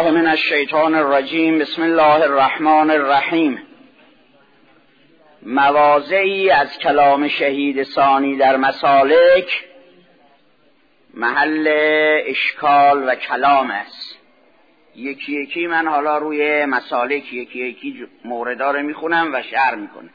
بالله من الشیطان الرجیم. بسم الله الرحمن الرحیم. مواضعی از کلام شهید ثانی در مسالک محل اشکال و کلام است. یکی یکی من حالا روی مسالک یکی یکی موردا رو میخونم و شرح میکنم.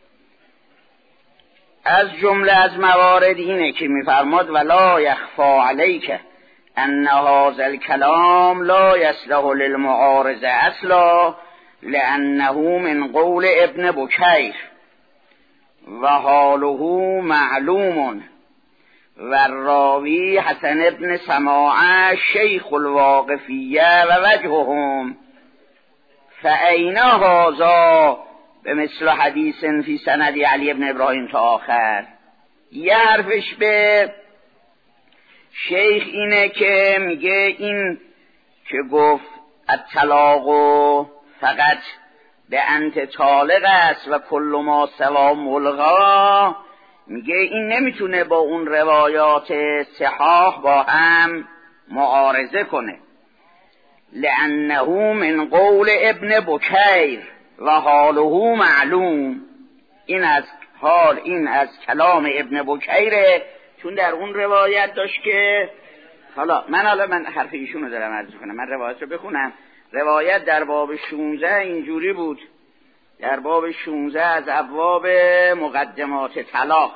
از جمله از موارد اینه که میفرماد ولا یخفا علیک ان هذا الكلام لا يصلح للمعارضه اصلا لانه من قول ابن بکیر و حاله معلوم و الراوی حسن ابن سماعه شیخ الواقفیه و وجههم فأین هذا بمثل حدیث فی سند علی ابن ابراهیم تا آخر. یه حرفش به شیخ اینه که میگه این که گفت الطلاق فقط به انت طالق است و کل ما سوا ملغا، میگه این نمیتونه با اون روایات صحاح با هم معارضه کنه. لانه من قول ابن بکیر و حاله معلوم. این از کلام ابن بکیره، چون در اون روایت داشت که من حرف ایشونو دارم عرض کنم. من روایت رو بخونم. روایت در باب 16 اینجوری بود. در باب 16 از ابواب مقدمات طلاق،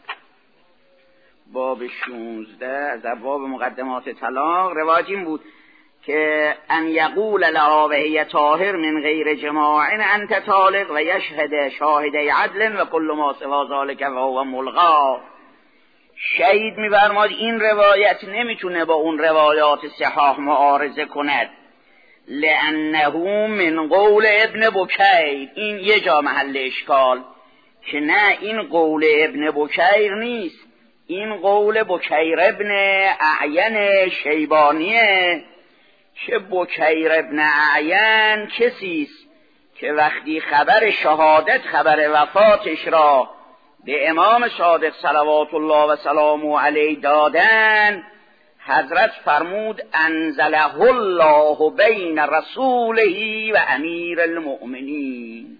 باب 16 از ابواب مقدمات طلاق روایت این بود که ان یقول لها و هی طاهر من غیر جماع انت طالق و یشهد شاهدی عدل و کل ما سوا ذلک و هو ملغا. شهید می‌فرماد این روایت نمیتونه با اون روایات صحاح معارضه کند، لانه من قول ابن بکیر. این یه جا محل اشکال که نه، این قول ابن بکیر نیست، این قول بکیر ابن اعین شیبانیه. که بکیر ابن اعین کسیست که وقتی خبر شهادت، خبر وفاتش را به امام صادق صلوات الله و سلامه علیه دادن، حضرت فرمود انزله الله بین رسوله و امیر المؤمنین.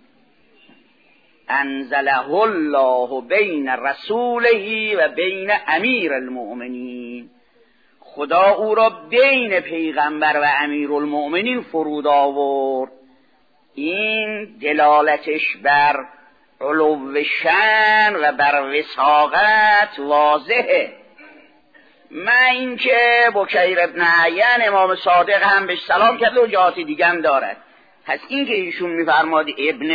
انزله الله بین رسوله و بین امیر المؤمنین. خدا او را بین پیغمبر و امیر المؤمنین فرود آورد. این دلالتش بر علو شأن و بر وثاقت واضحه. من این که بکیر ابن عین امام صادق هم بهش سلام کرد و جهات دیگه هم دارد. پس این که ایشون میفرماد ابن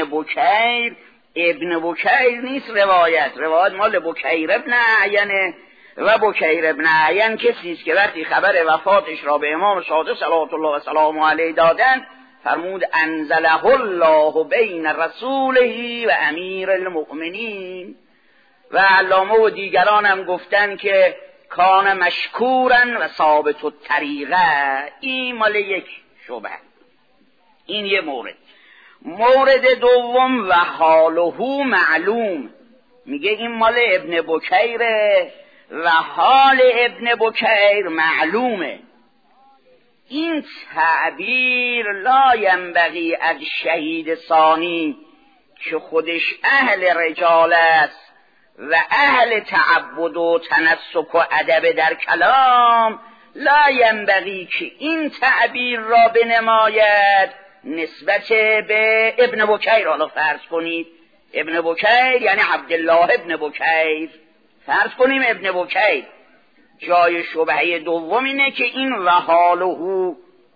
بکیر نیست، روایت مال بکیر ابن عین و بکیر ابن عین کسیست که وقتی خبر وفاتش را به امام صادق صلوات الله و سلامه علیه دادن، فرمود انزله الله بین رسوله و امیر المؤمنین. و علامه و دیگران هم گفتن که کان مشکورن و ثابت الطریقه. این مال یک شبه. این یه مورد دوم و حاله معلوم. میگه این مال ابن بکیره و حال ابن بکیر معلومه. این تعبیر لا ینبغی از شهید ثانی که خودش اهل رجال است و اهل تعبد و تنسک و ادب در کلام، لا ینبغی که این تعبیر را بنماید نسبت به ابن بکیر. حالا فرض کنید ابن بکیر یعنی عبدالله ابن بکیر، فرض کنیم ابن بکیر. جای شبهه دوم اینه که این و حاله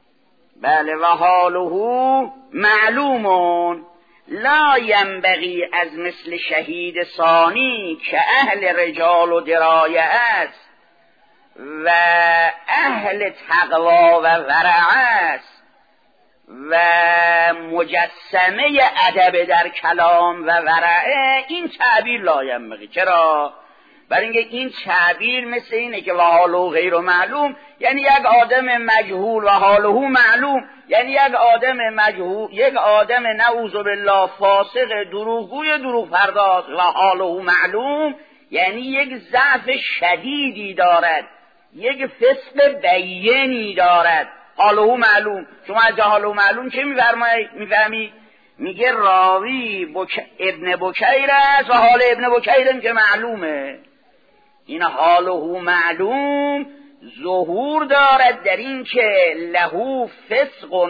معلومون لا ینبغی از مثل شهید ثانی که اهل رجال و درایه است و اهل تقوا و ورع است و مجسمه ادب در کلام و ورع، این تعبیر لا ینبغی. چرا؟ برای اینکه این تعبیر مثل اینه که و حاله غیر معلوم، یعنی یک آدم مجهول، و حاله معلوم یعنی یک آدم نعوذ بالله فاسق، دروغگوی، دروغ پرداز. و حاله معلوم یعنی یک ضعف شدیدی دارد، یک فسق بیینی دارد. حاله معلوم. شما از حاله معلوم چه میفهمی؟ میگه راوی ابن بکیر است و حال ابن بکیر که معلومه. این حاله معلوم ظهور دارد در این که له فسق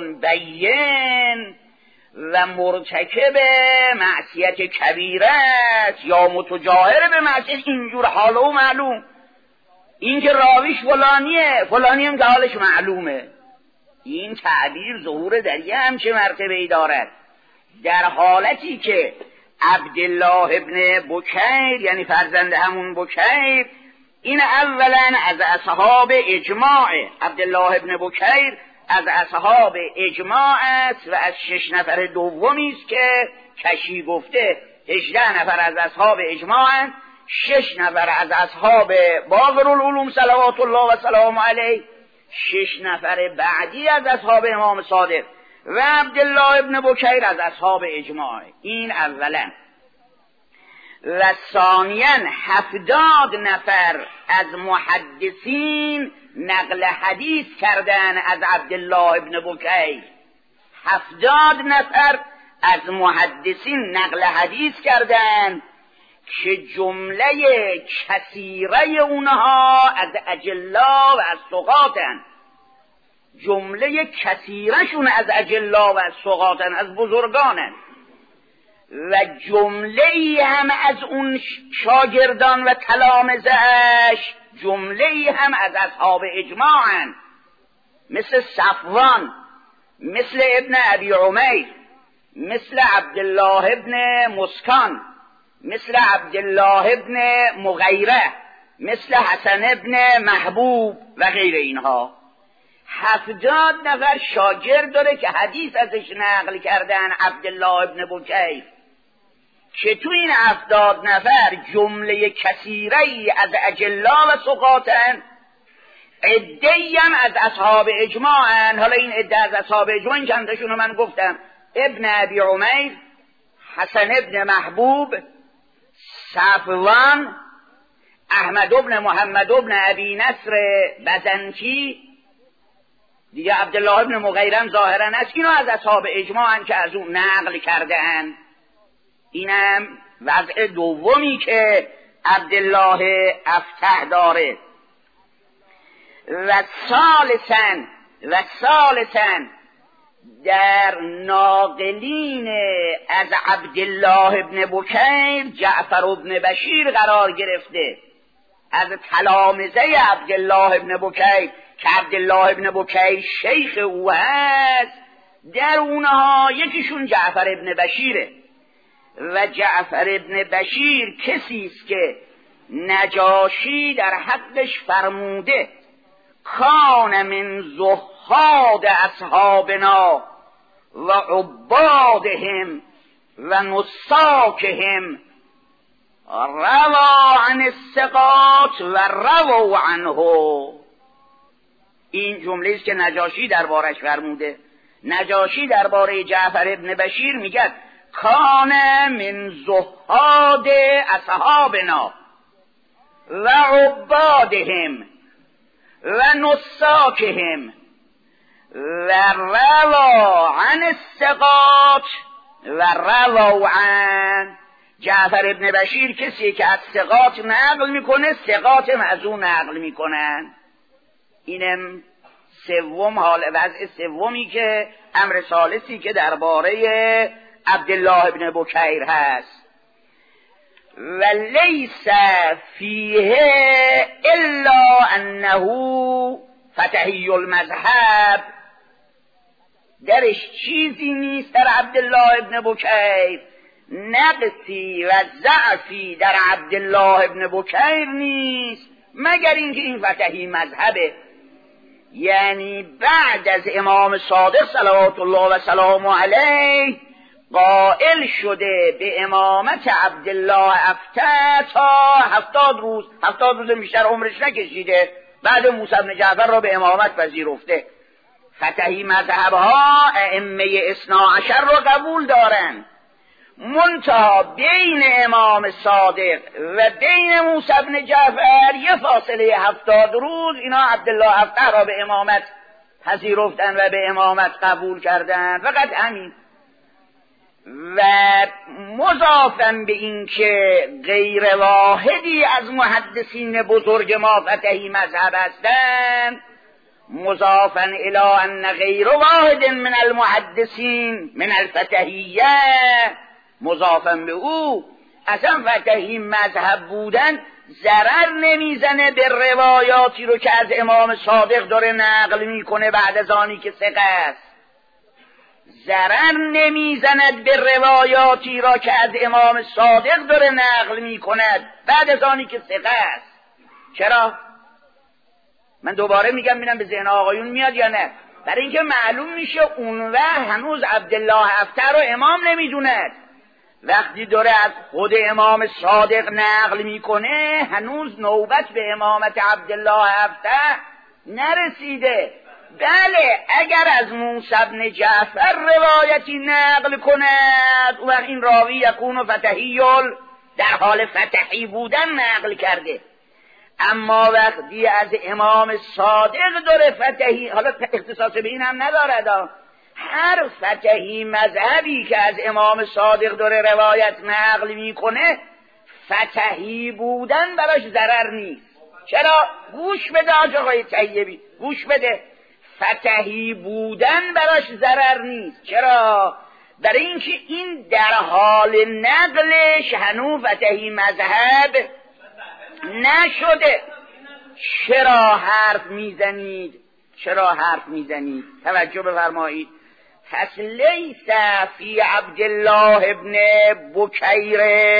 بین و مرتکب معصیت کبیره است یا متجاهر به معصیت. اینجور حاله معلوم. این که راویش فلانیه، فلانی هم که حالش معلومه. این تعبیر ظهور در یه همچه مرتبه‌ای دارد. در حالتی که عبدالله ابن بکیر یعنی فرزند همون بکیر، این اولا از اصحاب اجماع. عبدالله ابن بکیر از اصحاب اجماع است و از 6 نفر دومی است که کشی گفته 18 نفر از اصحاب اجماع، 6 نفر از اصحاب باقر العلوم صلوات الله و سلام علیه، 6 نفر بعدی از اصحاب امام صادق و عبدالله ابن بکیر از اصحاب اجماع. این اولا. و ثانیاً 70 نفر از محدثین نقل حدیث کردن از عبدالله ابن بکیر. 70 نفر از محدثین نقل حدیث کردن که جمله کثیره اونها از اجلا و از ثقاتن. جمله کثیرشون از اجلا و از ثقاتن، از بزرگانن. و جمله ای هم از اون شاگردان و تلامذه‌اش، جمله ای هم از اصحاب اجماعن، مثل صفوان، مثل ابن ابی عمیر، مثل عبدالله ابن مسکان، مثل عبدالله ابن مغیره، مثل حسن ابن محبوب و غیر اینها. 70 نفر شاگرد داره که حدیث ازش نقل کردن عبدالله ابن بکیر، که تو این 70 نفر جمله کثیری از اجلا و ثقاتن، عده‌ای هم از اصحاب اجماعن. حالا این عده از اصحاب اجماع چندشون رو من گفتم: ابن ابی عمیر، حسن ابن محبوب، صفوان، احمد ابن محمد ابن ابی نصر بزنکی، دیگه عبدالله ابن مغیرم ظاهرا است. اینا از اصحاب اجماعن که از اون نقل کردن. اینم وضع دومی که عبدالله افتح داره. و ثالثاً در ناقلین از عبدالله ابن بکیر جعفر ابن بشیر قرار گرفته، از تلامذه عبدالله ابن بکیر که عبدالله ابن بکیر شیخ او هست. در اونها یکیشون جعفر ابن بشیره و جعفر ابن بشیر کسی است که نجاشی در حقش فرموده کان من زهاد اصحابنا و عبادهم و نساکهم روا عن الثقات و رووا عنه. این جمله است که نجاشی دربارش فرموده. نجاشی درباره جعفر ابن بشیر میگه کان من زهاد اصحابنا و عبادهم و نساکهم و روا عن الثقات و روا عن. جعفر ابن بشیر کسی که از ثقات نقل میکنه، ثقات از اون نقل میکنن. اینم سوم، حال وضع سومی که امر ثالثی که درباره عبدالله ابن بکیر هست. و لیس فیه الا انه فتحی المذهب. درش چیزی نیست در عبدالله ابن بکیر، نقصی و ضعفی در عبدالله ابن بکیر نیست، مگر اینکه این فتحی مذهبه. یعنی بعد از امام صادق صلوات الله و سلام علیه قائل شده به امامت عبدالله افتح تا 70 روز. 70 روز بیشتر عمرش نکشیده، بعد موسی بن جعفر را به امامت پذیرفته. فتحی مذهبها ائمه اثنا عشر را قبول دارن، منتها بین امام صادق و بین موسی بن جعفر یه فاصله 70 روز اینا عبدالله افتح را به امامت پذیرفتن و به امامت قبول کردن، فقط همین. و مضافن به این که غیر واحدی از محدثین بزرگ ما فتحی مذهب هستند، مضافن الی ان غیر واحد من المحدثین من الفتحیه، مضافن به او اصلا فتحی مذهب بودن ضرر نمیزنه به روایاتی رو که از امام صادق داره نقل میکنه بعد از آنی که ثقه است، ضرر نمیزند به روایاتی را که از امام صادق داره نقل میکند بعد از آنی که ثقه است. چرا؟ من دوباره میگم ببینم به ذهن آقایون میاد یا نه. برای اینکه معلوم میشه اون وقت هنوز عبدالله افته رو امام نمیدوند، وقتی داره از خود امام صادق نقل میکنه هنوز نوبت به امامت عبدالله افته نرسیده. بله اگر از موسی بن جعفر روایتی نقل کند و این راوی یکون فتحیل در حال فتحی بودن نقل کرده، اما وقتی از امام صادق داره فتحی، حالا اختصاص به این هم ندارد، هر فتحی مذهبی که از امام صادق داره روایت نقل میکنه فتحی بودن براش ضرر نیست. چرا؟ گوش بده آقای طیبی، گوش بده، فتحی بودن براش ضرر نیست. چرا؟ برای اینکه این در حال نقلش هنوز فتحی مذهب نشده. چرا حرف میزنید؟ چرا حرف میزنید؟ توجه بفرمایید. پس لیس فی عبدالله ابن بکیر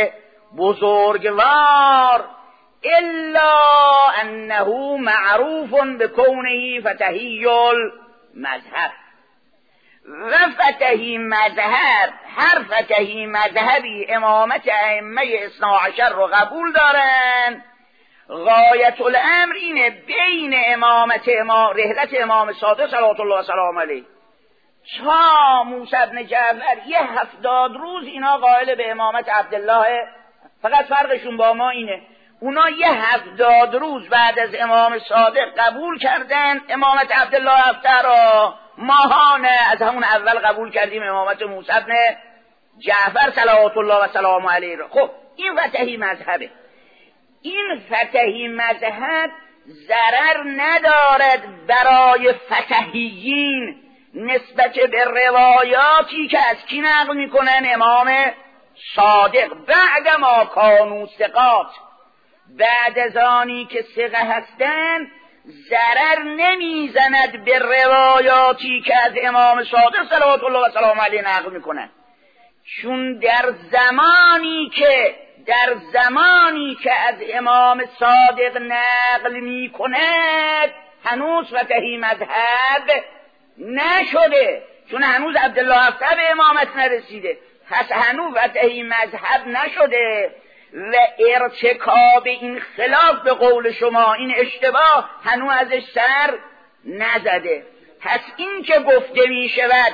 بزرگوار الا انه معروف بکونه فتحی المذهب. و فتحی مذهب، هر فتحی مذهبی امامت ائمه اثنا عشر رو قبول دارن، غایت الامر اینه بین امامت رحلت امام صادق صلوات الله و سلام علیه تا موسی بن جعفر 70 روز اینا قائل به امامت عبدالله، فقط فرقشون با ما اینه اونا 70 روز بعد از امام صادق قبول کردن امامت عبدالله افته را، ماهانه از همون اول قبول کردیم امامت موسی بن جعفر صلوات الله و سلام علیه را. خب این فتحی مذهبه. این فتحی مذهب ضرر ندارد برای فتحیین نسبت به روایاتی که از کی نقل میکنن؟ امام صادق. بعد ما کانوا ثقات، بعد از آنی که ثقه هستند ضرر نمیزند به روایاتی که از امام صادق صلوات الله و سلام علیه نقل میکنن، چون در زمانی که از امام صادق نقل میکند هنوز فتحی مذهب نشده، چون هنوز عبدالله افته به امامت نرسیده، پس هنوز فتحی مذهب نشده و ارتکاب این خلاف به قول شما، این اشتباه هنوز ازش سر نزده. پس این که گفته می شود،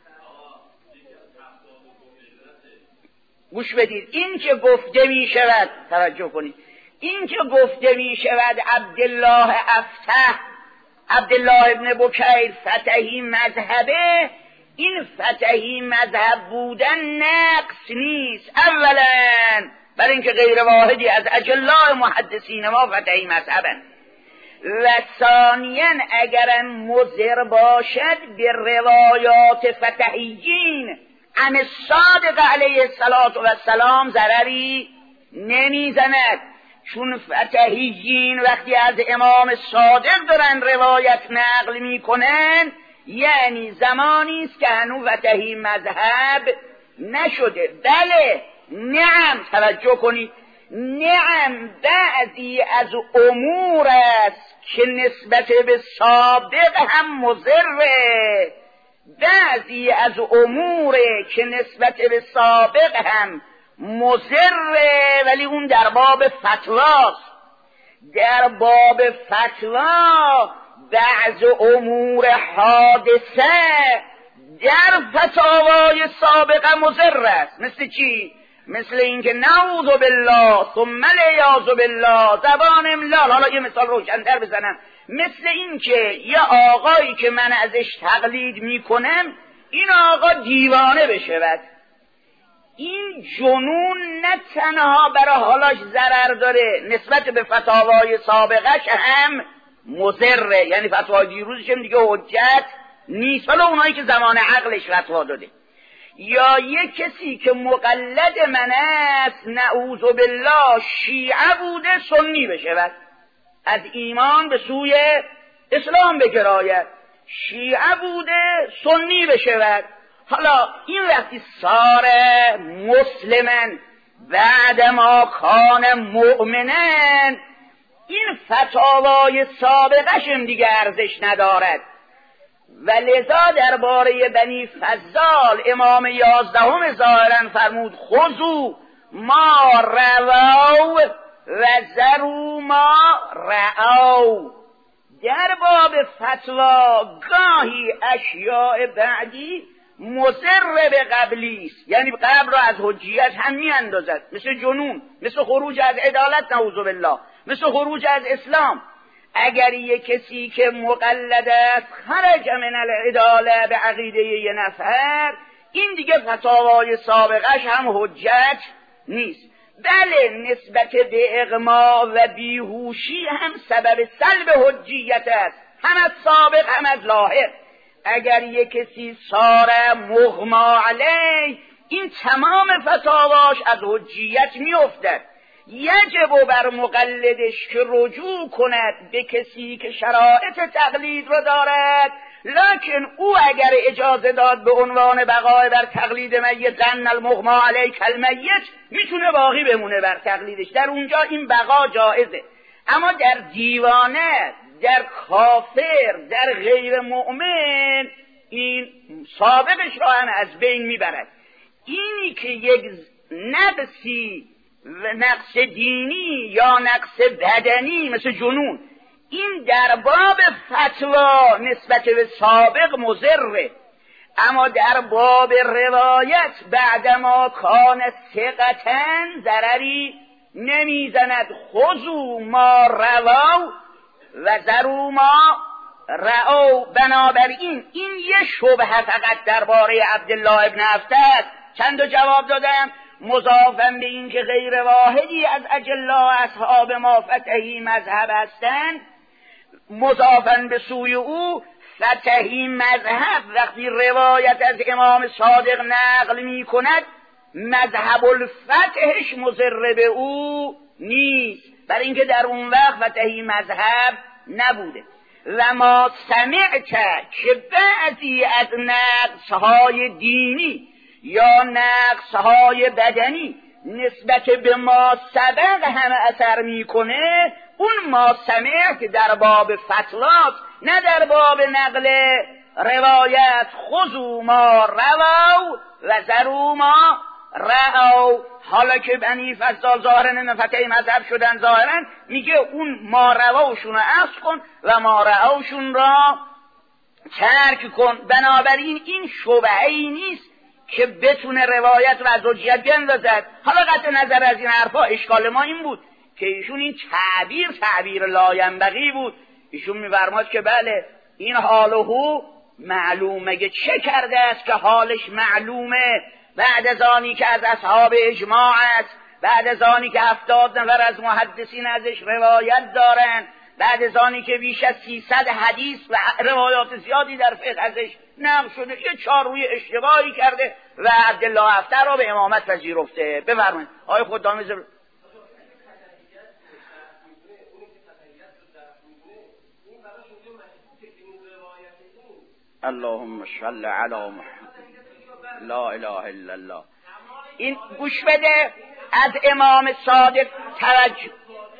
گوش بدید، این که گفته می شود، توجه کنید، این که گفته می شود عبدالله افته، عبدالله ابن بکیر فتحی مذهبه، این فتحی مذهب بودن نقص نیست. اولا برای اینکه غیر واحدی از اجلاء محدثین ما فتحی مذهبن، و ثانیا اگر مضر باشد به روایات فتحیین عن الصادق علیه السلام ضرری نمیزند، چون فتحیین وقتی از امام صادق دارن روایت نقل میکنن یعنی زمانی است که هنوز فتحی مذهب نشده. بله نعم، توجه کنید، نعم بعضی از امور است که نسبت به سابق هم مضره، بعضی از امور که نسبت به سابق هم مضره، ولی اون در باب فتواست. در باب فتوا بعض امور حادثه در فتاوای سابقه مضر است. مثل چی؟ مثل اینکه نعوذ بالله ثم العیاذ بالله، زبان املال. حالا یه مثال روشن‌تر بزنم، مثل اینکه یه آقایی که من ازش تقلید میکنم این آقا دیوانه بشود. این جنون نه تنها برای حالاش ضرر داره، نسبت به فتاوای سابقش هم مضره، یعنی فتوای دیروزش هم دیگه حجت نیست، حالا اونایی که زمان عقلش فتوا داده. یا یک کسی که مقلد من است، نعوذ بالله، شیعه بوده سنی بشود، از ایمان به سوی اسلام بگراید، شیعه بوده سنی بشود. حالا این وقتی صار مسلمن بعد ما کان مؤمنن، این فتاوای سابقش هم دیگه ارزش ندارد. و لذا درباره بنی فضال امام 11 ظاهرا فرمود خذوا ما رواو و ذروا ما رعوا. در باب فتوا گاهی اشیاء بعدی مضر به قبلی است، یعنی قبل را از حجیت هم می اندازد، مثل جنون، مثل خروج از عدالت نعوذ بالله، مثل خروج از اسلام. اگر یک کسی که مقلد است خرج من العداله به عقیده یه نفر، این دیگه فتاوای سابقش هم حجت نیست. بله نسبت به اغما و بیهوشی هم سبب سلب حجیت است، هم از سابق هم از لاحق. اگر یک کسی صار مغما علیه، این تمام فتاواش از حجیت میافتد. یجب بر مقلدش که رجوع کند به کسی که شرایط تقلید را دارد، لکن او اگر اجازه داد به عنوان بقای بر تقلید میت، زن المغما علیه کالمیت، میتونه باقی بمونه بر تقلیدش، در اونجا این بقا جایزه. اما در دیوانه، در کافر، در غیر مؤمن، این سابقش را هم از بین میبرد. اینی که یک نقصی و نقص دینی یا نقص بدنی مثل جنون، این در باب فتوا نسبت به سابق مضره، اما در باب روایت بعدما کان ثقتن ضرری نمیزند. خذوا ما رواو و ذروا ما رعوا. بنابراین این یه شبهه فقط درباره عبدالله ابن افته است. چند جواب دادم، مضافن به این که غیر واحدی از اجلا اصحاب ما فتحی مذهب هستند، مضافن به سوی او فتحی مذهب وقتی روایت از امام صادق نقل می کند، مذهب الفتحش مضر به او نیست، برای اینکه در اون وقت فتحی مذهب نبوده. و ما سمعت که بعضی از نقصهای دینی یا نقصهای بدنی نسبت به ما سبق هم اثر میکنه، اون ما سمعت در باب فتوات، نه در باب نقل روایت. خذوا ما رواو و ذروا ما رعوا. حالا که بنی فضال ظاهرا فتح مذهب شدن، ظاهرا میگه اون ما رواوشون رو اصل کن و ما رعوشون را ترک کن. بنابراین این شبهه‌ای نیست که بتونه روایت و از حجیت بیندازد. حالا قطع نظر از این حرفا، اشکال ما این بود که ایشون این تعبیر لاینبغی بود. ایشون می‌فرماد که بله این حاله معلومه، چه کرده است که حالش معلومه، بعد از آنی که از اصحاب اجماع است، بعد از آنی که 70 نفر از محدثین ازش روایت دارن، بعد از آنی که بیش از 300 حدیث و روایات زیادی در فقه ازش نقل شده، یه چاروی اشتباهی کرده و عبدالله افته را به امامت پذیرفته. بفرمایید آقای خدامی. اللهم صل علی محمد. لا اله الا الله. این گوش بده، از امام صادق توجه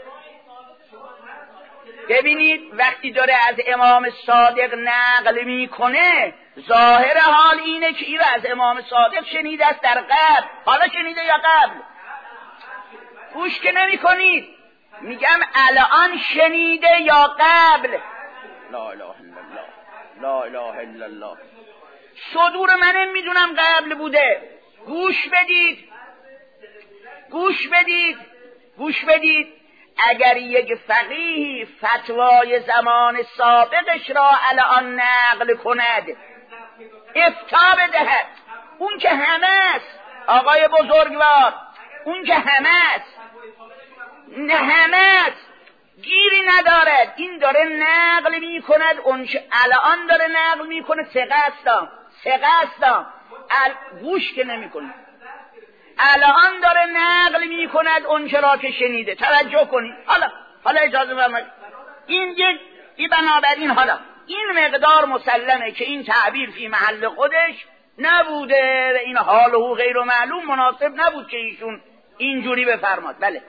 ببینید، وقتی داره از امام صادق نقل میکنه، ظاهر حال اینه که این از امام صادق شنیده است در قبل. حالا شنیده یا قبل؟ گوش که نمی کنید، میگم الان شنیده یا قبل؟ لا اله الا الله، لا اله الا الله. صدور منم میدونم قبل بوده. گوش بدید، گوش بدید اگر یک فقیهی فتوای زمان سابقش را الان نقل کند، افتاء بدهد، اون که همه است آقای بزرگوار، اون که همه است، نه همه است، گیری ندارد. این داره نقل می کند، اون الان داره نقل می کند، ثقه است، گوش که نمی کند، الان داره نقل می کند اون چرا که شنیده. توجه کنید. حالا اجازه بفرمایید، این بنابراین حالا این مقدار مسلمه که این تعبیر فی محل خودش نبوده و این حال و غیر معلوم مناسب نبود که ایشون اینجوری بفرماد. بله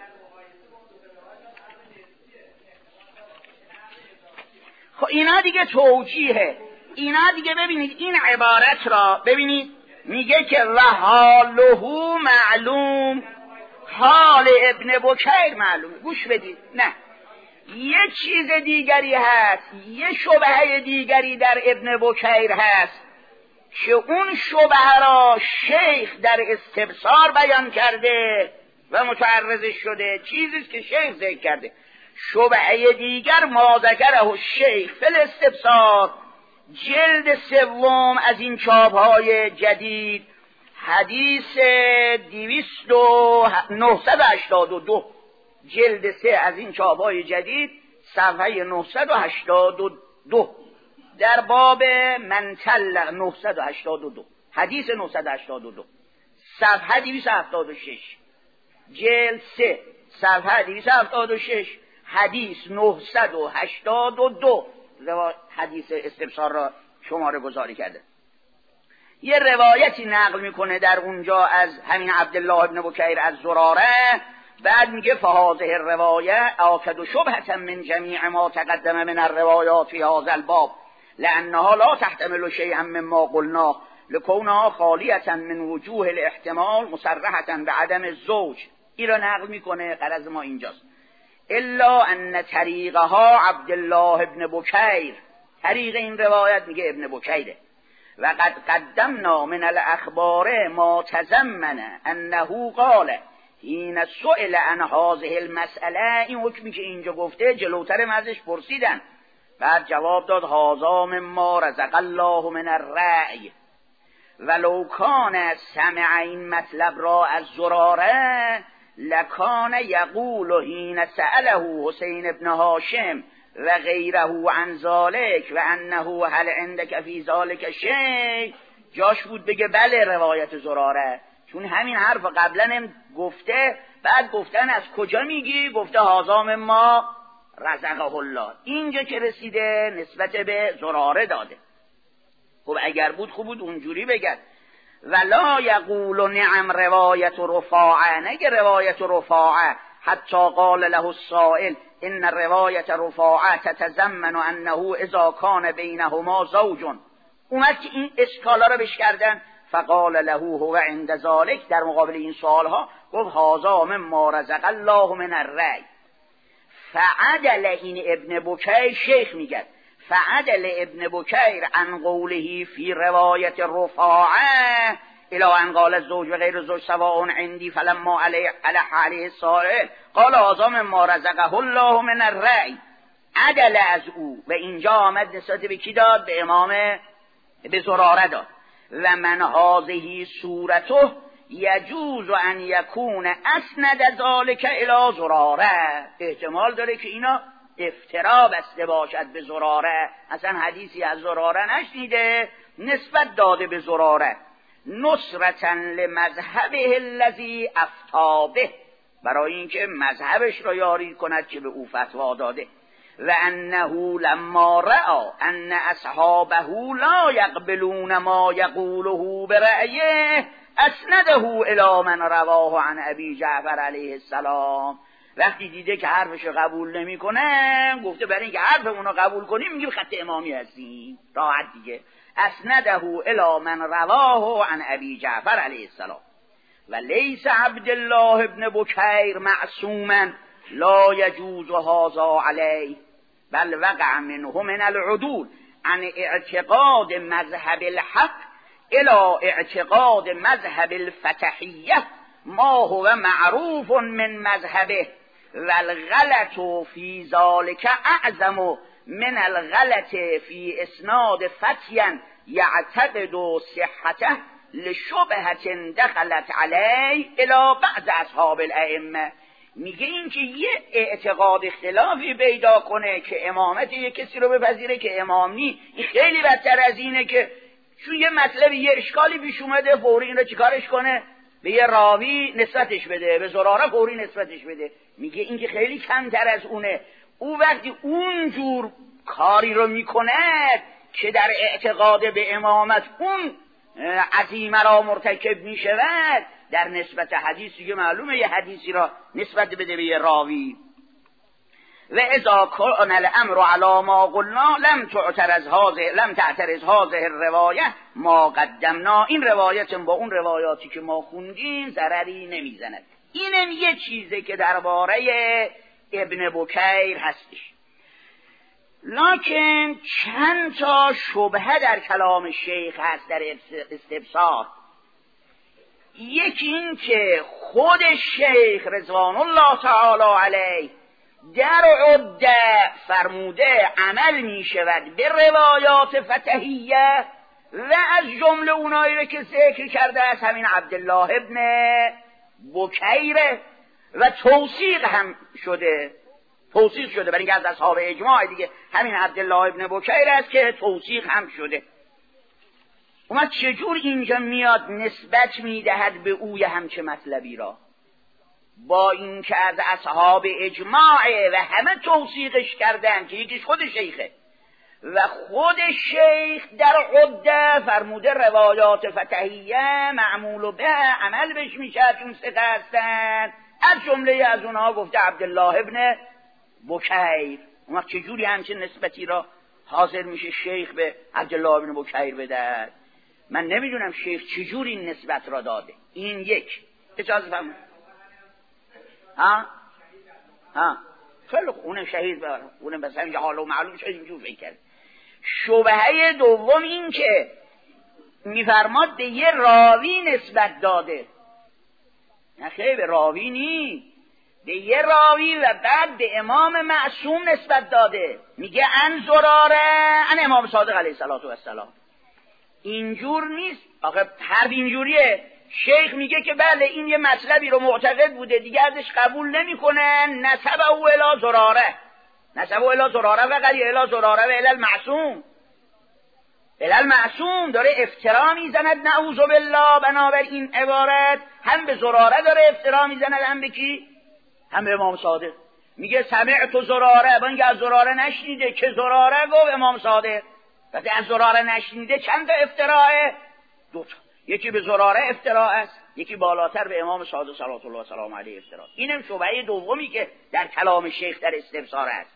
خب اینا دیگه توجیهه، اینا دیگه ببینید این عبارت را ببینید، میگه که و حاله معلوم، حال ابن بکیر معلومه. گوش بدید، نه یه چیز دیگری هست، یه شبهه دیگری در ابن بکیر هست که اون شبهه را شیخ در استبصار بیان کرده و متعرض شده، چیزیست که شیخ ذکر کرده. شبهه دیگر ما ذکره شیخ فی الاستبصار، جلد 3 از این چاپ‌های جدید، حدیث 982، جلد 3 از این چاپ‌های جدید، صفحه 982 در باب من طلق 982، حدیث 982، صفحه 276، جلد 3 صفحه 276، حدیث 982 حدیث استبصار را شماره گذاری کرده. یه روایتی نقل میکنه در اونجا از همین عبدالله ابن بکیر از زراره، بعد میگه فهذه الروایه آکد شبهة من جمیع ما تقدم من الروایات فی هذا الباب لانها لا تحتمل شیئا مما قلناه لکونها خالیة من وجوه الاحتمال مصرحة بعدم الزوج. این را نقل میکنه، غرض ما اینجاست. الا ان طریقها عبدالله ابن بکیر، طریق این روایت میگه ابن بکیره. و قد قدمنا من الاخبار ما تضمن انه قال حين سئل عن هذه المسأله، این حکمی که اینجا گفته جلوتر ازش پرسیدن، بعد جواب داد هذا مما رزق الله من الرأی ولو کان سمع این مطلب را از زراره لکان یقول حين سأله حسین ابن هاشم و غیره عن ذالک و انه هل عندك فی ذالک شیء، جاش بود بگه بله روایت زراره، چون همین حرف قبلا گفته، بعد گفتن از کجا میگی، گفته هذا مما رزقه الله، اینجا که رسیده نسبت به زراره داده. خب اگر بود خوب بود اونجوری بگد. ولا یقول نعم روایت رفاعه، نگه روایت رفاعه حتی قال له السائل ان روایت رفاعه تتضمن انه اذا کان بینهما زوج، اومد که این اشکالا رو بش کردن، فقال له هو عند ذلك، در مقابل این سوالها گفت هذا مما رزق الله من الرأی. فعدل این ابن بکیر، شیخ میگه فعدل ابن بکیر عن قوله فی روایت رفاعه الى ان قال الزوج و غیر الزوج سواء عندي فلما علیه السائل قال هذا مما رزقه الله من الرأی. عدل از او و اینجا آمد نسبت به کی داد؟ به امام به زراره داد. و من هذه صورته یجوز ان یکون اسند ذلك الی زراره، احتمال داره که اینا افترا بسته باشد به زراره، اصلا حدیثی از زراره نشنیده نسبت داده به زراره، نصرتا لمذهبه الذی افتی به، برای اینکه مذهبش را یاری کند که به او فتوا داده. و انه لما رأى ان اصحابه لا يقبلون ما يقوله برأيه اسنده الى من رواه عن ابی جعفر علیه السلام، وقتی دیده که حرفش قبول نمیکنه گفته برای اینکه حرفمون رو قبول کنیم میگیم خط امامی هستیم، راحت دیگه. اسنده الى من رواه عن ابی جعفر علیه السلام. و لیس عبدالله ابن بکیر معصوما لا یجوز هذا علیه بل وقع منه من العدول عن اعتقاد مذهب الحق الى اعتقاد مذهب الفتحیه ما هو معروف من مذهبه و الغلط فی ذالک اعظم من الغلط فی اسناد فتیا یعتقد صحته لشبهة دخلت علی الی بعض اصحاب الائمه. میگه این که یه اعتقاد اختلافی پیدا کنه که امامت یه کسی رو بپذیره که امام نی، این خیلی بدتر از اینه که چون یه مطلبی یه اشکالی پیش اومده فوری این رو چیکارش کنه، به یه راوی نسبتش بده، به زراره فوری نسبتش بده. میگه این که خیلی کمتر از اونه. او وقتی اونجور کاری رو میکنه که در اعتقاد به امامت اون عظیمه را مرتکب میشود، در نسبت حدیثی که معلومه یه حدیثی را نسبت بده به یه راوی. و اذا کان الامر علی ما قلنا لم تعترض هذه الروایه ما قدمنا. این روایت با اون روایاتی که ما خوندیم ضرری نمیزند. اینم یه چیزه که درباره ابن بکیر هستش. لکن چند تا شبهه در کلام شیخ هست در استفسار. یکی این که خود شیخ رضوان الله تعالی علیه در عده فرموده عمل می شود به روایات فتحیه و از جمله اونایی که ذکر کرده از همین عبدالله ابن بکیر و توثیق هم شده، توثیق شده برای اینکه از اصحاب اجماع دیگه همین عبدالله ابن بکیر است که توثیق هم شده. اومد چجور اینجا میاد نسبت میدهد به اوی همچه مطلبی را، با اینکه از اصحاب اجماعه و همه توثیقش کردن که یکیش خود شیخه و خود شیخ در عده فرموده روایات فتحیه معمول به عمل بش میشه چون ثقه هستن. از جمله از اونها گفته عبدالله ابن بکیر. اون چجوری همچین نسبتی را حاضر میشه شیخ به عبدالله ابن بکیر بده؟ من نمیدونم شیخ چجوری این نسبت را داده. این یک اجازه فرمایید. خیلی اونم شهید باره، اونم بس همینجا حالا معلوم شد اینجور فکر کرد. شبهه دوم این که میفرماد به یه راوی نسبت داده، نه خیلی به راوی نی، به یه راوی و بعد به امام معصوم نسبت داده. میگه ان زراره ان امام صادق علیه السلام. اینجور نیست آخه. حرف اینجوریه. شیخ میگه که بله این یه مطلبی رو معتقد بوده دیگه ازش قبول نمیکنه، نسبه او الی زراره، نسبه او الی زراره و قلی الی زراره و الی المعصوم. الی المعصوم داره افترا میزند نعوذ بالله. بنابر این عبارت هم به زراره داره افترا میزند، هم به کی؟ هم به امام صادق. میگه سمعت زراره، با اینکه از زراره نشنیده که زراره گفت امام صادق. وقتی از زراره نشنیده چند تا افتراه؟ دو تا. یکی به زراره افتراء است، یکی بالاتر به امام صادق صلوات الله و سلام علیه افتراء. اینم شبهه دومی که در کلام شیخ در استفسار است.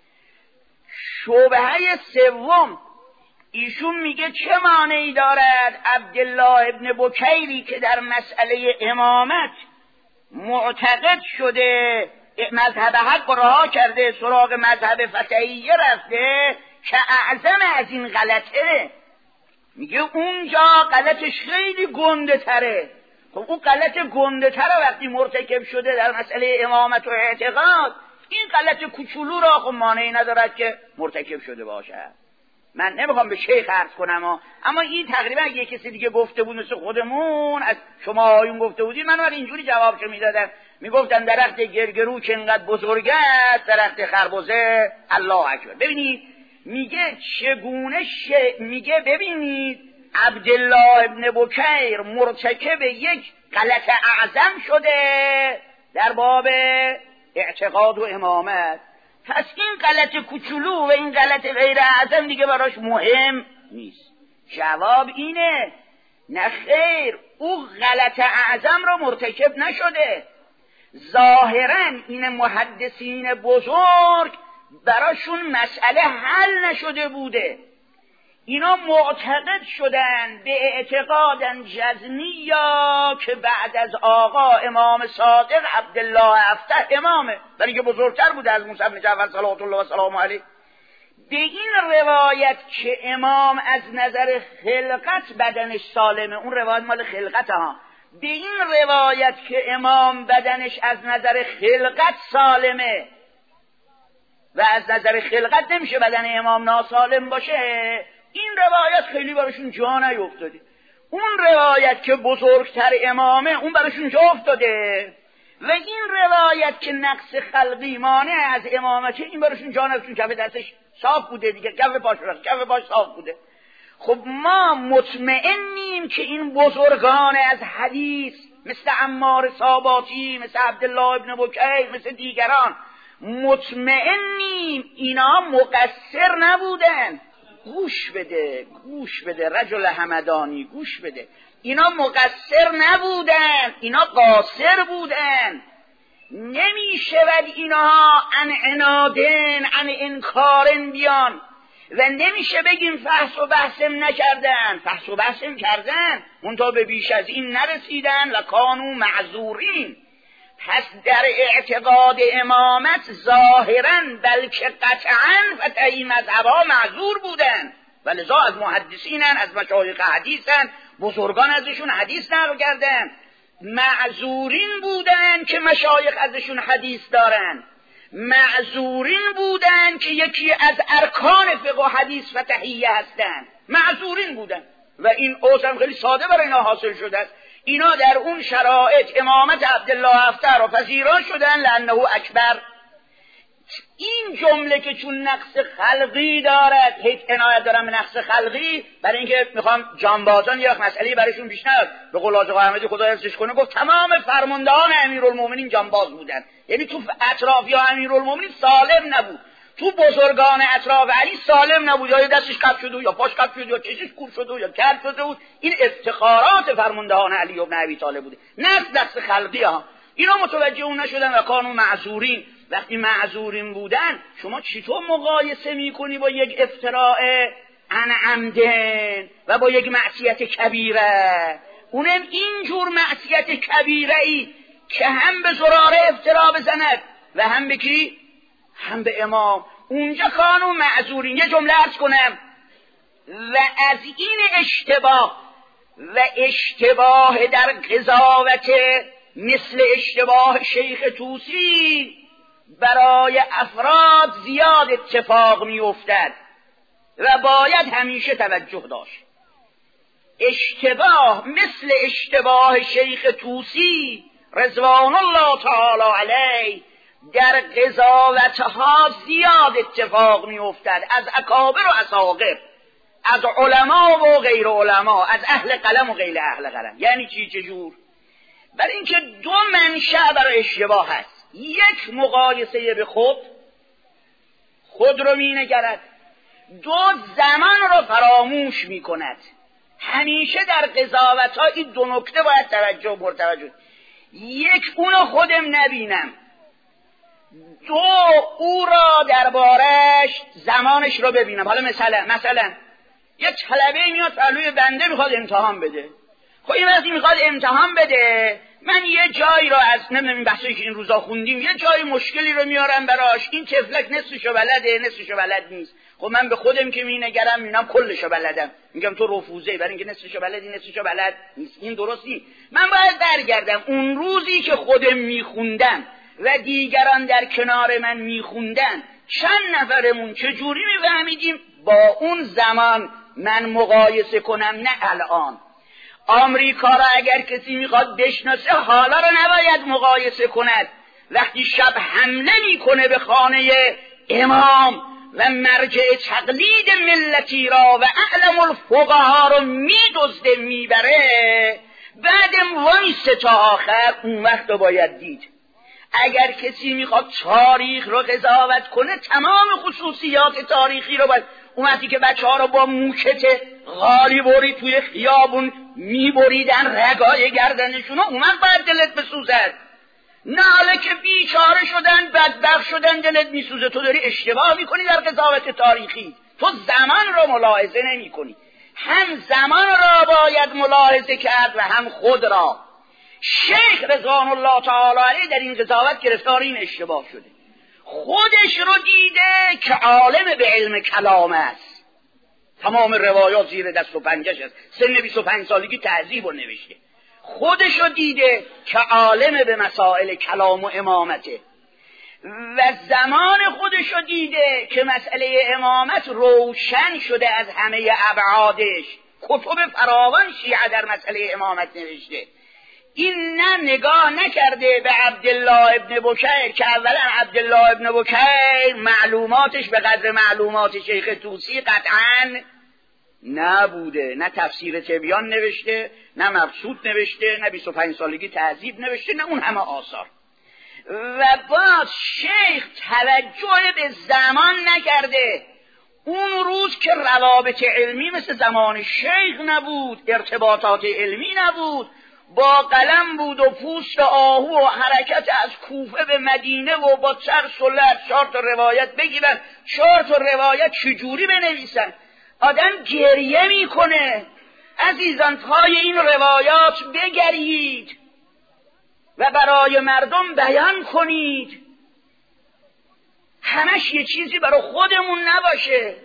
شبهه سوم ایشون میگه چه مانعی دارد عبدالله ابن بکیری که در مسئله امامت معتقد شده مذهب حق رها کرده سراغ مذهب فتحیه رفته که اعظم از این غلطه. میگه اونجا غلطش خیلی گنده تره. خب اون غلط گنده تره وقتی مرتکب شده در مسئله امامت و اعتقاد، این غلط کوچولو را خب مانعی ندارد که مرتکب شده باشه. من نمیخوام به شیخ عرض کنم اما این تقریبا اگه کسی دیگه گفته بود مثل خودمون از شما آیون گفته بودید، من اینجوری جوابشو میدادم. میگفتن درخت گرگرو که اینقدر بزرگ است، درخت خربزه الله اکبر. ببینید میگه چگونه میگه ببینید عبدالله ابن بکیر مرتکب یک غلط اعظم شده در باب اعتقاد و امامت، پس این غلط کوچولو و این غلط غیر اعظم دیگه براش مهم نیست. جواب اینه نه خیر، او غلط اعظم رو مرتکب نشده. ظاهرا این محدثین بزرگ براشون مسئله حل نشده بوده. اینا معتقد شدن به اعتقادن جزمی یا که بعد از آقا امام صادق عبدالله افتح امامه، برای که بزرگتر بوده از موسی بن جعفر صلوات الله و سلام علیه. به این روایت که امام از نظر خلقت بدنش سالمه، اون روایت مال خلقت ها، به این روایت که امام بدنش از نظر خلقت سالمه و از نظر خلقت نمیشه بدن امام ناسالم باشه، این روایت خیلی براشون جا نیفتاده. اون روایت که بزرگتر امامه اون براشون جا افتاده و این روایت که نقص خلقی مانع از امامته این براشون جا نیفتاده. کف دستش صاف بوده دیگه، کف پاش صاف بوده. خب ما مطمئنیم که این بزرگان از حدیث مثل عمار ساباتی، مثل عبدالله ابن بکیر، مثل دیگران، مطمئنیم اینا مقصر نبودن. گوش بده رجل همدانی، گوش بده. اینا مقصر نبودن، اینا قاصر بودن. نمیشود اینا عن عنادن عن انکارن بیان و نمیشه بگیم فحص و بحثم نکردن. فحص و بحثم کردن، منتها به بیش از این نرسیدن و کانوا معذورین. پس در اعتقاد امامت ظاهرا بلکه قطعا فتحی مذهبها معذور بودن و لذا از محدثینن، از مشایخ حدیثن، بزرگان ازشون حدیث نقل کردن. معذورین بودن که مشایخ ازشون حدیث دارن، معذورین بودن که یکی از ارکان فقه و حدیث فتحیه هستن، معذورین بودن و این عذر خیلی ساده برای اینا حاصل شده است. اینا در اون شرایط امامت عبدالله افطر را پذیرا شدن لانه اکبر. این جمله که چون نقص خلقی دارد، هیچ عنایت دارم به نقص خلقی، برای اینکه میخوام جانبازان یک مسئله برایشون پیش نیاد. به قول آقا احمدی خدا حفظش کنه گفت تمام فرماندهان امیرالمومنین جانباز بودن، یعنی تو اطراف یا امیرالمومنین سالم نبود، تو بزرگان اطراف علی سالم نبود، یا دستش کپ شده یا پاش کپ شده یا چشش کور شده یا کر شده بود. این افتخارات فرماندهان علی ابن ابی طالب بوده، نه دست خلقی ها. اینا متوجه اون نشدن و کانوا معذورین. وقتی معذورین بودن شما چطور مقایسه میکنی با یک افتراء عن عمدن و با یک معصیت کبیره؟ اونم اینجور معصیت کبیره ای که هم به زراره افترا بزند و هم به کی؟ هم به امام. اونجا کانوا معذورین. یه جمله عرض کنم و از این اشتباه در قضاوت مثل اشتباه شیخ طوسی برای افراد زیاد اتفاق می افتد و باید همیشه توجه داشت. اشتباه مثل اشتباه شیخ طوسی رضوان الله تعالی علیه در قضاوتها زیاد اتفاق می افتد، از اکابر و اصاغر، از علما و غیر علما، از اهل قلم و غیر اهل قلم. یعنی چجور؟ برای اینکه دو منشأ برای اشتباه هست. یک، مقایسه به خود رو می نگرد. دو، زمان رو فراموش می کند. همیشه در قضاوت ها این دو نکته باید توجه. یک، اونو خودم نبینم. دو، او را دربارش زمانش رو ببینم. حالا مثلا یک طلبه میاد پهلوی بنده میخواد امتحان بده. خب این وقتی میخواد امتحان بده، من یه جایی رو از نمیدونم این بحثایی که این روزا خوندیم، یه جای مشکلی رو میارم براش، این تفلک نصفشو بلده نصفشو بلد نیست. خب من به خودم که مینگرم میبینم کلشو بلدم، میگم تو رفوزه، برای اینکه نصفشو بلدی نصفشو بلد نیست. این درستی؟ من باید برگردم اون روزی که خودم میخوندم و دیگران در کنار من میخوندن، چند نفرمون چجوری میفهمیدیم، با اون زمان من مقایسه کنم، نه الان. آمریکا را اگر کسی میخواد بشناسه حالا را نباید مقایسه کند. وقتی شب حمله میکنه به خانه امام و مرجع تقلید ملتی را و اعلم الفقها رو میدزده میبره، بعدم وایسه تا آخر، اون وقت رو باید دید. اگر کسی میخواد تاریخ رو قضاوت کنه، تمام خصوصیات تاریخی رو باید، اون وقتی که بچه ها رو با موکت غالی برید توی خیابون میبریدن رگای گردنشون، اون وقت باید دلت بسوزد. نه حالا که بیچاره شدن، بدبخت شدن، دلت میسوزه. تو داری اشتباه میکنی در قضاوت تاریخی. تو زمان رو ملاحظه نمی کنی. هم زمان را باید ملاحظه کرد و هم خود را. شیخ رضوان الله تعالی علیه در این قضاوت گرفتار این اشتباه شده. خودش رو دیده که عالم به علم کلام است، تمام روایات زیر دست و پنجش است، سن 25 سالگی تهذیب رو نوشته. خودشو دیده که عالم به مسائل کلام و امامته و زمان خودشو دیده که مسئله امامت روشن شده از همه ابعادش. کتب فراوان شیعه در مسئله امامت نوشته. این نه نگاه نکرده به عبدالله ابن بکیر که اولا عبدالله ابن بکیر معلوماتش به قدر معلومات شیخ طوسی قطعاً نبوده، نه تفسیر تبیان نوشته، نه مبسوط نوشته، نه 25 سالگی تهذیب نوشته، نه اون همه آثار. و باز شیخ توجه به زمان نکرده. اون روز که روابط علمی مثل زمان شیخ نبود، ارتباطات علمی نبود، با قلم بود و پوست آهو و حرکت از کوفه به مدینه و با چرس و لط 4 تا روایت بگیرن، 4 تا روایت چجوری بنویسن. آدم گریه میکنه. عزیزان پای این روایات بگرید و برای مردم بیان کنید. همش یه چیزی برای خودمون نباشه.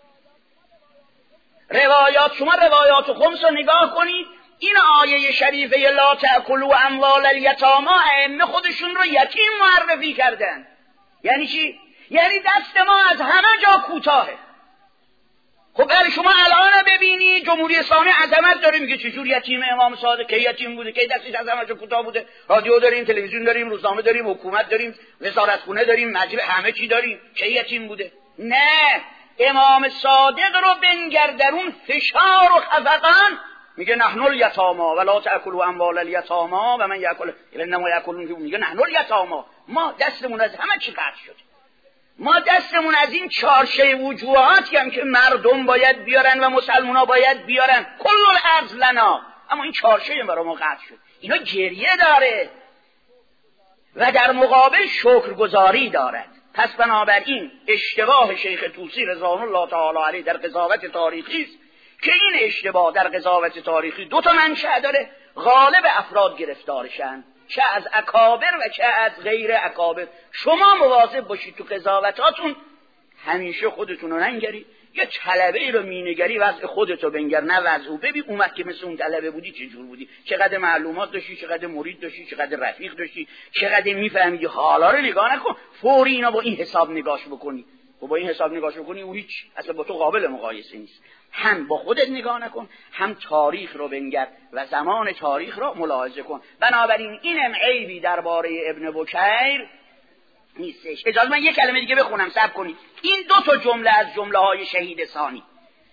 روایات، شما روایات خمس رو نگاه کنید. این آیه شریفه لا تأکلوا اموال الیتامی ائمه خودشون رو یتیم معرفی کردن. یعنی چی؟ یعنی دست ما از همه جا کوتاهه. خب بله شما الان ببینی جمهوری اسلامی عظمت داره، میگه چجور یتیم امام صادق، کی یتیم بوده، کی دستش از همه جا کوتاه بوده. رادیو داریم، تلویزیون داریم، روزنامه داریم، حکومت داریم، وزارتخونه داریم، مجلس، همه چی داریم، کی یتیم بوده؟ نه، امام صادق رو بنگر در اون فشار و خفقان میگه نحن الیتامی ولا تأکلوا اموال الیتامی و من یأکل انما یأکلون، میگه نحن الیتامی، ما دستمون از همه چی قطع شده. ما دستمون از این چارشه وجوهاتی هم که مردم باید بیارن و مسلمونا باید بیارن، کل الارض لنا، اما این چارشه برای ما قطع شد. اینا گریه داره و در مقابل شکرگزاری دارد. پس بنابراین اشتباه شیخ طوسی رضوان الله تعالی علیه در قضاوت تاریخی است که این اشتباه در قضاوت تاریخی 2 تا منشأ داره. غالب افراد گرفتارشن، چه از اکابر و چه از غیر اکابر. شما مواظب باشید تو قضاوتاتون، همیشه خودتون رو ننگرید. یه طلبه ای رو مینگری وضع خودتو بنگر، نه وضع او. ببین اومد که مثل اون طلبه بودی چه جور بودی، چقدر معلومات داشتی، چقدر مرید داشتی، چقدر رفیق داشتی، چقدر میفهمیدی. حالا رو نگاه نکن فوری اینا با این حساب نگاش بکنی و با این حساب نگاش بکنی او هیچ اصلا با تو قابل مقایسه نیست. هم با خودت نگاه نکن، هم تاریخ رو بنگر و زمان تاریخ رو ملاحظه کن. بنابراین اینم عیبی درباره ابن بکیر نیستش. اجازه من یک کلمه دیگه بخونم، صبر کنید. این 2 تا جمله از جمله های شهید ثانی.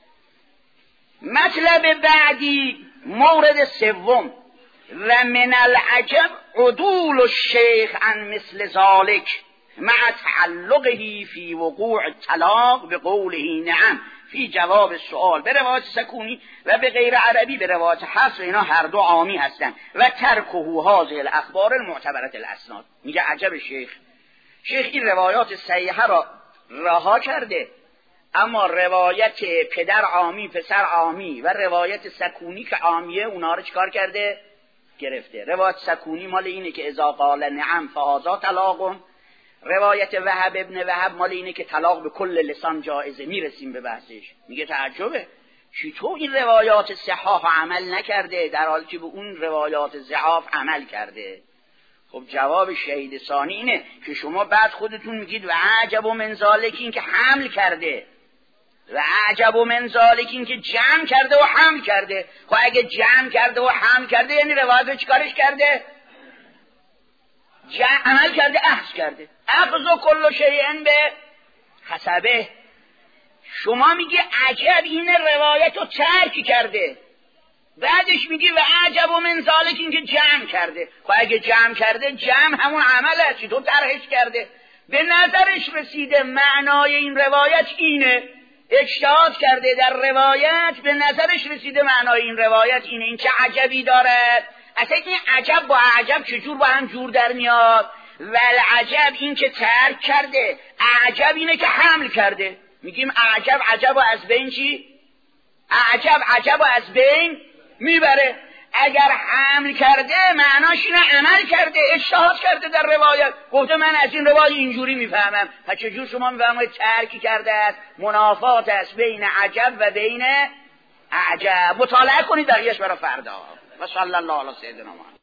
مطلب بعدی، مورد سوم، و من العجب عدول الشیخ عن مثل ذلك مع تعلقه فی وقوع الطلاق بقوله نعم فی جواب السؤال به روایت سکونی و به غیر عربی به روایت حفص. اینا هر دو عامی هستند. و ترکه هذه الاخبار المعتبره الاسناد. میگه عجب شیخ این روایات صحیحه را رها کرده، اما روایت پدر عامی پسر عامی و روایت سکونی که عامیه اونا رو چکار کرده؟ گرفته. روایت سکونی مال اینه که اذا قال نعم فهذا طلاق. روایت وهب ابن وهب مال اینه که طلاق به کل لسان جائزه. میرسیم به بحثش. میگه تعجبه چطور این روایات صحاح عمل نکرده در حالی که به اون روایات ضعاف عمل کرده. خب جواب شهید ثانی اینه که شما بعد خودتون میگید و عجب و من ذالک، این که حمل کرده، و عجب و من ذالک این که جمع کرده و حمل کرده. خب اگه جمع کرده و حمل کرده یعنی روایت چیکارش کرده؟ عمل کرده، اخذ کرده. اخذ و کل شیء به حسبه. شما میگی عجب این روایت رو ترک کرده، بعدش میگی و عجب و من ذالک این که جمع کرده. خب اگه جمع کرده، جمع همون عمل هستی، تو طرحش کرده. به نظرش رسیده معنای این روایت اینه، اجتهاد کرده در روایت، به نظرش رسیده معنای این روایت اینه. این چه عجبی دارد؟ اصلا این عجب با عجب چجور با هم جور در میاد؟ والعجب این که ترک کرده، عجب اینه که حمل کرده. میگیم عجب و از بین چی؟ عجب و از بین میبره. اگر حمل کرده معناش اینه عمل کرده، اجتهاد کرده در روایت، گفته من از این روایت اینجوری میفهمم. پس چجور شما میفهمید ترکی کرده است؟ منافات است بین عجب و بین عجب. مطالعه کنید بقیه‌اش برای فردا. و صلی الله علی سیدنا محمد.